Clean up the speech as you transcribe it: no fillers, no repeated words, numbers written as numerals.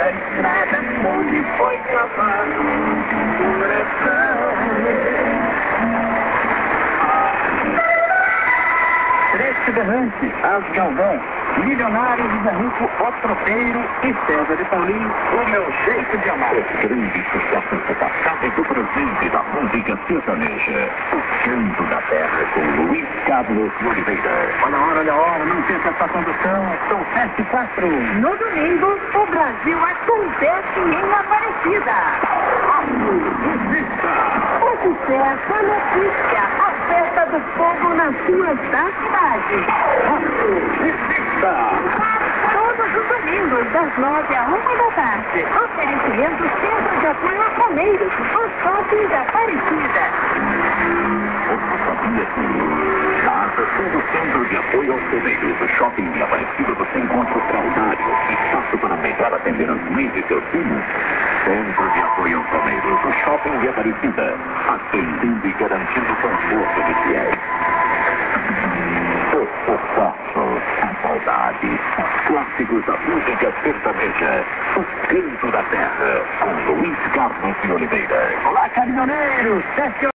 da estrada onde foi cavado o coração. Trecho berrante, As Galvão, Milionário, José Rico, O Tropeiro e César de Paulinho, O Meu Jeito de Amar. Os grandes sucessos do passado e do presente da música sertaneja. O Canto da Terra com Luiz Carlos de Oliveira. Olha a hora, não perca essa condução. São 7h04. No domingo, o Brasil acontece em Aparecida. O sucesso, a notícia, a festa do fogo nas ruas da cidade. Todos os domingos, das 9 à 1 da tarde. Oferecimento Centro de Apoio a Romeiros, o shopping de Aparecida. Você sabia que na atração do Centro de Apoio aos Romeiros, o shopping de Aparecida, você encontra fraudários, espaço para melhor atender as mães de seus filhos? Centro de Apoio aos Romeiros, o shopping de Aparecida, atendendo e garantindo conforto de fiéis. Os sucessos, a saudade, os clássicos da música sertaneja, o Canto da Terra, com Luiz Carlos de Oliveira. Olá, caminhoneiros!